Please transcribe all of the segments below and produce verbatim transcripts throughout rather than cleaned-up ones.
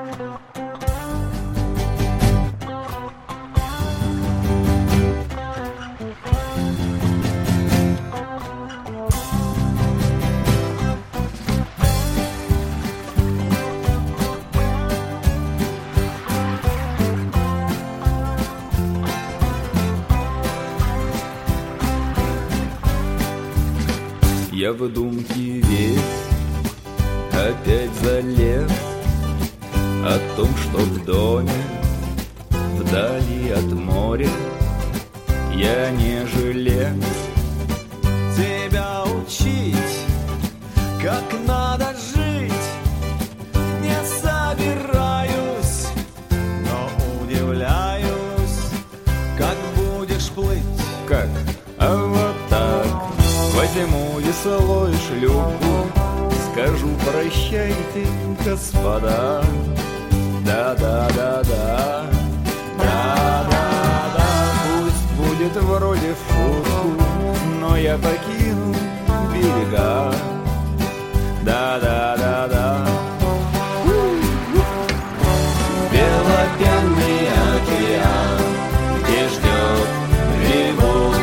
Я в думки весь опять залез о том, что в доме вдали от моря я не жилец. Тебя учить, как надо жить, не собираюсь, но удивляюсь, как будешь плыть. Как? А вот так. Возьму весло и шлюпку, скажу прощайте, господа. Да-да-да-да, да-да-да. Пусть будет вроде в шутку, но я покину берега. Да-да-да-да. Белопенный океан, где ждет реву,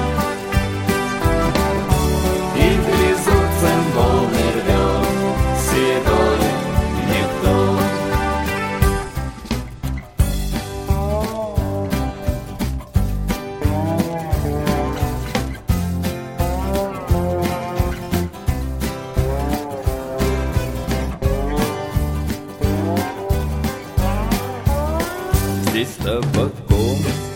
и грязут цимбалны рвет седой Нептун. Здесь табаком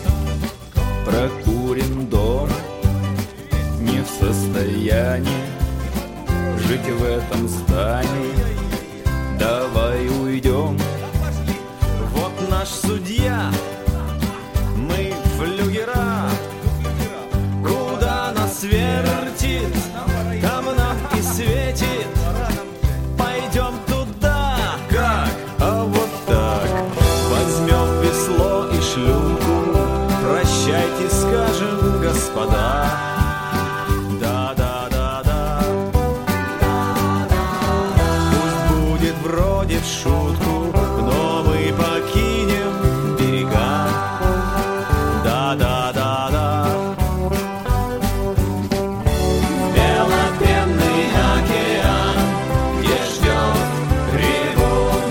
прокурен дом, не в состоянии жить в этом здании. Давай уйдем. Вот наш судья, мы флюгера, куда нас вертит, там нам и светит. Пойдем туда. Как? А вот так. Возьмем весло и шлюпку, прощайте, скажем, господа. Да-да-да-да. Пусть будет вроде в шутку, но мы покинем берега. Да-да-да-да. Белопенный океан, где ждет ревун,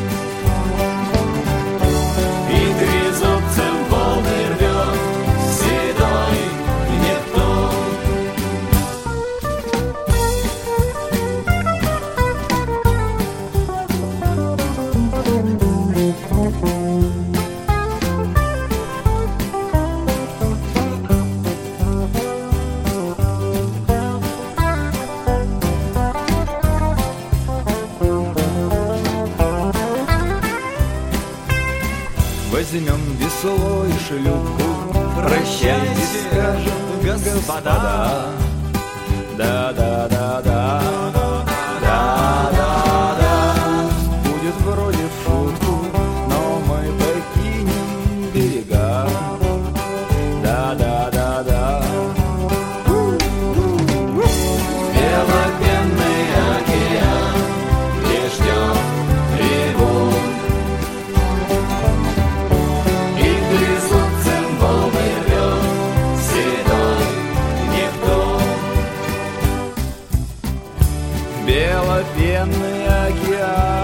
и грязут цимбалны рвет седой Нептун. Возьмем весло и шлюпку, прощайте, скажем, господа. Да-да-да-да, да-да-да. Будет вроде в шутку, но мы покинем берега. Да-да-да-да. Белопенный океан, где ждет ревун, и грязут цимбалны рвет седой Нептун. Белопенный океан.